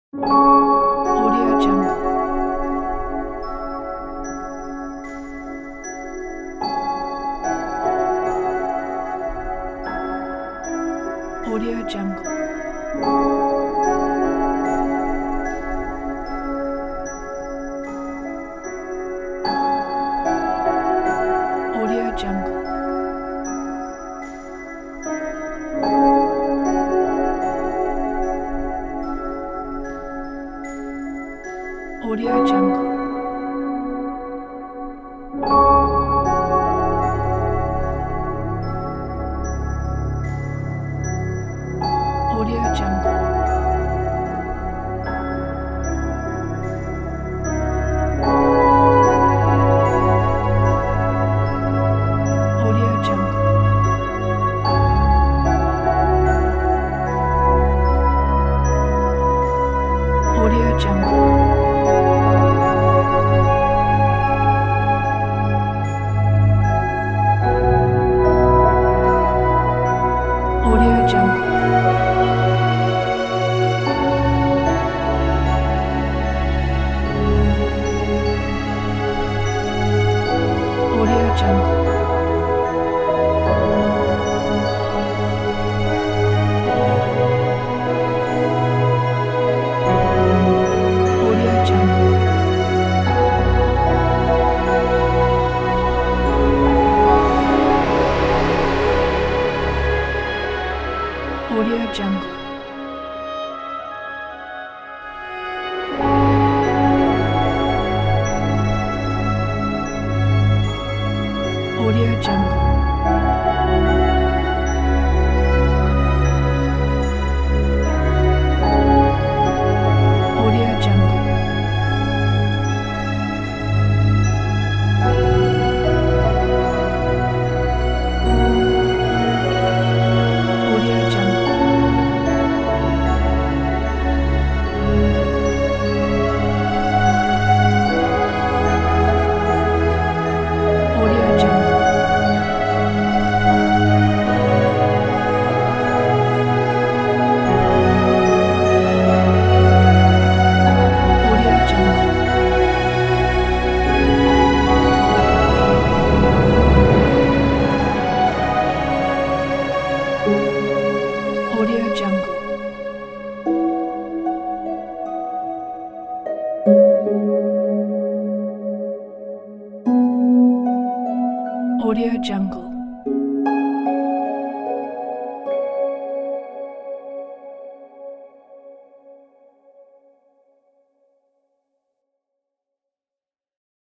Audio Jungle. Audio Jungle. Audio Jungle. Audio Jungle. Audio Jungle. Audio Jungle. Audio Jungle. Audio Jungle. Audio Jungle. Audio Jungle. Audio Jungle. Audio Jungle. Audio Jungle. Audio Jungle. Audio Jungle. Audio Jungle. Audio Jungle. Audio Jungle.